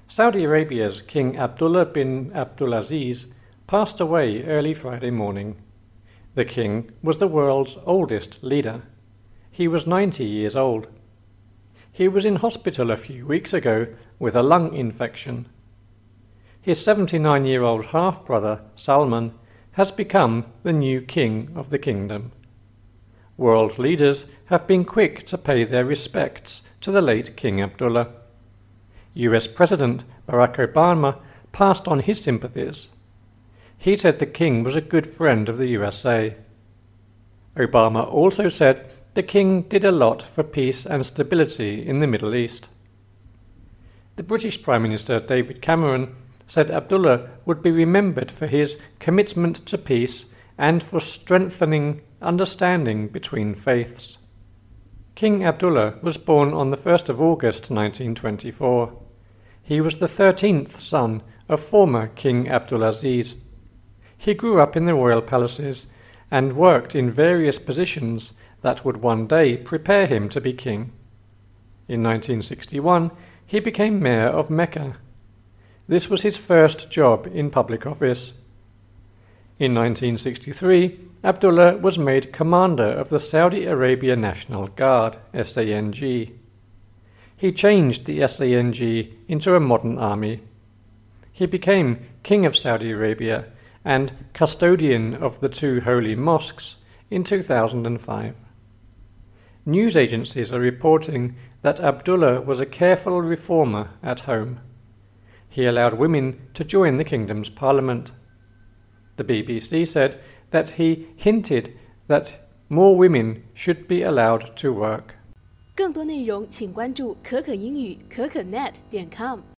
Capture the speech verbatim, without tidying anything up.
Saudi Arabia's King Abdullah bin Abdulaziz passed away early Friday morning. The king was the world's oldest leader. He was ninety years old. He was in hospital a few weeks ago with a lung infection. His seventy-nine-year-old half-brother, Salman, has become the new king of the kingdom. World leaders have been quick to pay their respects to the late King Abdullah. U S President Barack Obama passed on his sympathies. He said the king was a good friend of the U S A. Obama also said the king did a lot for peace and stability in the Middle East. The British Prime Minister David Cameron said Abdullah would be remembered for his commitment to peace and for strengthening understanding between faiths. King Abdullah was born on the first of August nineteen twenty-four. He was the thirteenth son of former King Abdulaziz. He grew up in the royal palaces and worked in various positions that would one day prepare him to be king. In nineteen sixty-one, he became mayor of Mecca. This was his first job in public office. In nineteen sixty-three, Abdullah was made commander of the Saudi Arabia National Guard, S A N G. He changed the S A N G into a modern army. He became King of Saudi Arabia and custodian of the two holy mosques in two thousand five. News agencies are reporting that Abdullah was a careful reformer at home. He allowed women to join the kingdom's parliament. The B B C said that he hinted that more women should be allowed to work. 更多内容请关注可可英语可可 net 点 com。